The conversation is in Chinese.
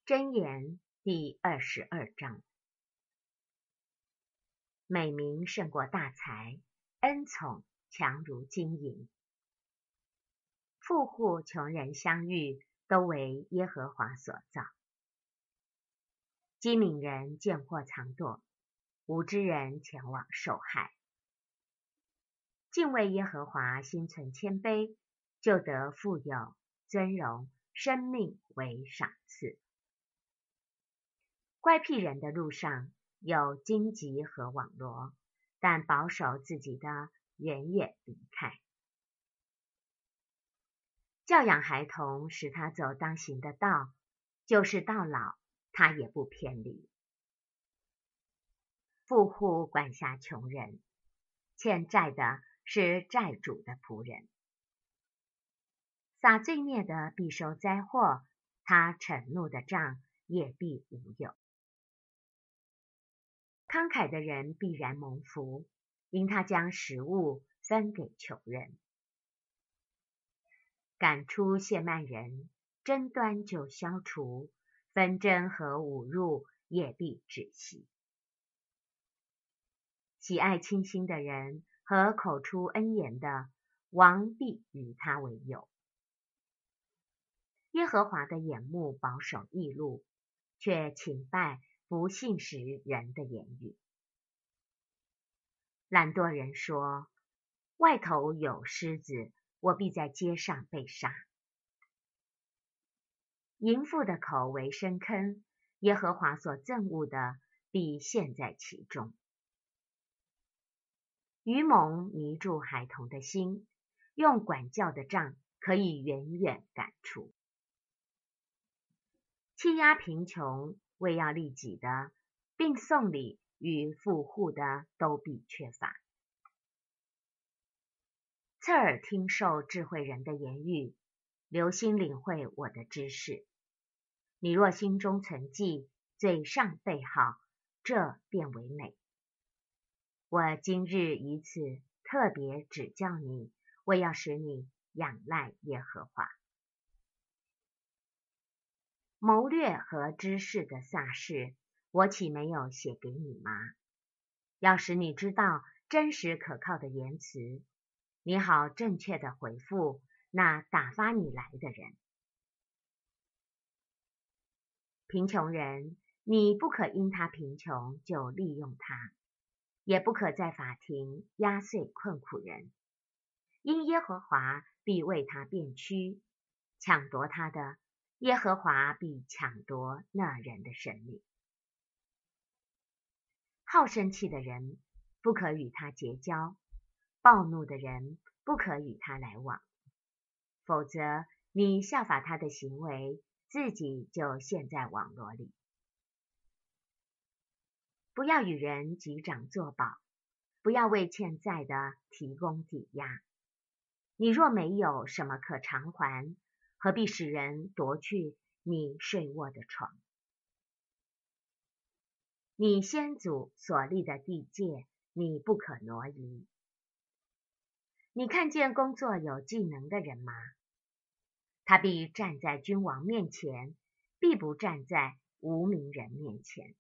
箴言第22章。美名胜过大财，恩宠强如金银。富户穷人相遇，都为耶和华所造。机敏人见货藏躲，无知人前往受害。敬畏耶和华，心存谦卑，就得富有、尊荣、生命为赏赐。乖僻人的路上有荆棘和网罗，但保守自己的远远离开。教养孩童，使他走当行的道，就是到老，他也不偏离。富户管辖穷人，欠债的是债主的仆人。撒罪孽的必受灾祸，他惩怒的杖也必无有。慷慨的人必然蒙福，因他将食物分给穷人。赶出亵慢人，争端就消除，纷争和侮辱也必止息。喜爱亲心的人和口出恩言的，王必与他为友。耶和华的眼目保守义路，却请拜不信实人的言语。懒惰人说，外头有狮子，我必在街上被杀。淫妇的口为深坑，耶和华所憎恶的必陷在其中。愚蒙迷住孩童的心，用管教的杖可以远远赶出。欺压贫穷为要利己的，并送礼与富户的都必缺乏。侧耳听受智慧人的言语，留心领会我的知识。你若心中存记，嘴上备好，这便为美。我今日以此特别指教你，为要使你仰赖耶和华。谋略和知识的撒事，我岂没有写给你吗？要使你知道真实可靠的言辞，你好正确的回复那打发你来的人。贫穷人，你不可因他贫穷就利用他，也不可在法庭压碎困苦人，因耶和华必为他辩屈，抢夺他的，耶和华必抢夺那人的生命。好生气的人不可与他结交，暴怒的人不可与他来往，否则你效法他的行为，自己就陷在网罗里。不要与人击掌作保，不要为欠债的提供抵押。你若没有什么可偿还，何必使人夺去你睡卧的床？你先祖所立的地界，你不可挪移。你看见工作有技能的人吗？他必站在君王面前，必不站在无名人面前。